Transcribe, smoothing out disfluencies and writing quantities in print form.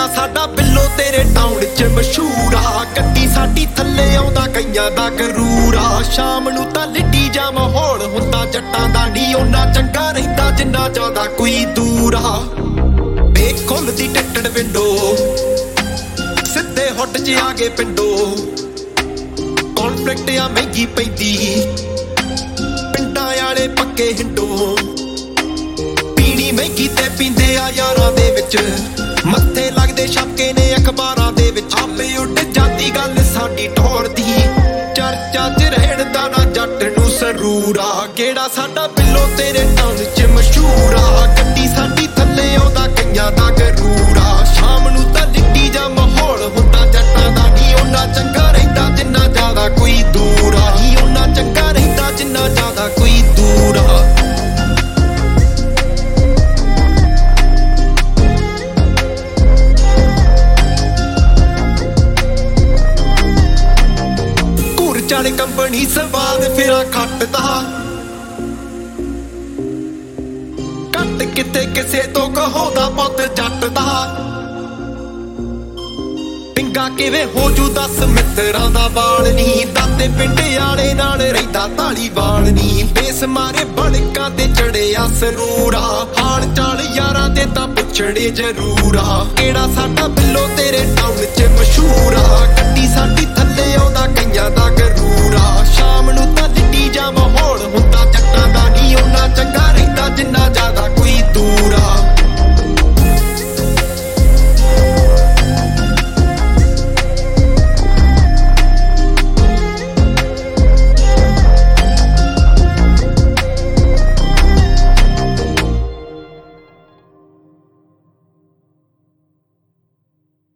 ਸਾਡਾ ਬਿੱਲੋ ਤੇਰੇ ਟਾਊਨ 'ਚ ਮਸ਼ਹੂਰ ਆ। ਗੱਡੀ ਸਾਡੀ ਥੱਲੇ ਆਉਂਦਾ ਕਈਆਂ ਦਾ ਗਰੂਰ ਆ। ਸ਼ਾਮ ਨੂੰ ਤਾਂ ਲਿੱਟੀ ਜਾ ਮਾਹੌਲ ਹੁੰਦਾ ਜੱਟਾਂ ਦਾ ਨੀ ਓਨਾ ਚੰਗਾ ਰਹਿੰਦਾ ਜਿੰਨਾ ਜ਼ਿਆਦਾ ਕੋਈ ਦੂਰ ਆ। ਬੇਖੁੱਲਦੀ ਟਿੱਟੜ ਵਿੰਡੋ ਸਿੱਧੇ ਹੁੱਡ 'ਚ ਆ ਗਏ ਪਿੰਡੋ। ਕੌਨਫਲਿਕਟ ਆ ਮਹਿੰਗੀ ਪੈਂਦੀ ਪਿੰਡਾਂ ਵਾਲੇ ਪੱਕੇ ਹਿੰਡੋ। ਪੀਣੀ ਮਹਿੰਗੀ ਤੇ ਪੀਂਦੇ ਆ ਯਾਰਾਂ ਦੇ ਵਿੱਚ, ਮੱਥੇ ਲੱਗਦੇ ਛਾਪੇ ਨੇ ਅਖਬਾਰਾਂ ਦੇ ਵਿੱਚ। ਆਪੇ ਉੱਡ ਜਾਂਦੀ ਗੱਲ ਸਾਡੀ ਢੋਲ ਦੀ, ਚਰਚਾ 'ਚ ਰਹਿਣ ਦਾ ਨਾ ਜੱਟ ਨੂੰ ਸਰੂਰ ਆ। ਕਿਹੜਾ ਸਾਡਾ ਬਿੱਲੋ ਤੇਰੇ ਟਾਊਨ 'ਚ ਮਸ਼ਹੂਰ ਆ। ਗੱਡੀ ਸਾਡੀ ਥੱਲੇ ਆਉਂਦਾ ਕਈਆਂ ਦਾ ਗਰੂਰ ਆ। ਸ਼ਾਮ ਨੂੰ ਤਾਂ ਲਿੱਟੀ ਜਾ ਮਾਹੌਲ ਹੁੰਦਾ ਜੱਟਾਂ ਦਾ ਨੀ ਓਨਾ ਚੰਗਾ ਰਹਿੰਦਾ ਜਿੰਨਾ ਜ਼ਿਆਦਾ ਕੋਈ ਦੂਰ ਆ। ਨੀ ਓਨਾ ਚੰਗਾ ਰਹਿੰਦਾ ਜਿੰਨਾ ਜ਼ਿਆਦਾ ਕੋਈ ਦੂਰ ਆ। ਚਾਲੇ ਕੰਪਨੀ ਸਵਾਦ ਫਿਰਾਂ ਖੱਟਦਾ, ਕੱਟ ਕਿਤੇ ਕਿਸੇ ਤੋਂ ਕਹੋਦਾ ਪੁੱਤ ਜੱਟ ਦਾ। ਪਿੰਗਾ ਕਿਵੇਂ ਹੋ ਜੂ ਦੱਸ ਮਿੱਤਰਾਂ ਦਾ ਬਾਲ ਨੀ, ਦਾਤੇ ਪਿੰਡ ਵਾਲੇ ਨਾਲ ਰਹਿੰਦਾ ਤਾਲੀ ਬਾਲ ਨੀ। ਬੇਸ ਮਾਰੇ ਬੜਕਾਂ ਤੇ ਚੜਿਆ ਸਰੂਰਾ, ਹਾਲ ਚਾਲ ਯਾਰਾਂ ਦੇ ਤਾਂ ਪੁੱਛਣੇ ਜ਼ਰੂਰ ਆ। ਕਿਹੜਾ ਸਾਡਾ ਬਿੱਲੋ ਤੇਰੇ ਟਾਊਨ 'ਚ ਮਸ਼ਹੂਰ ਆ।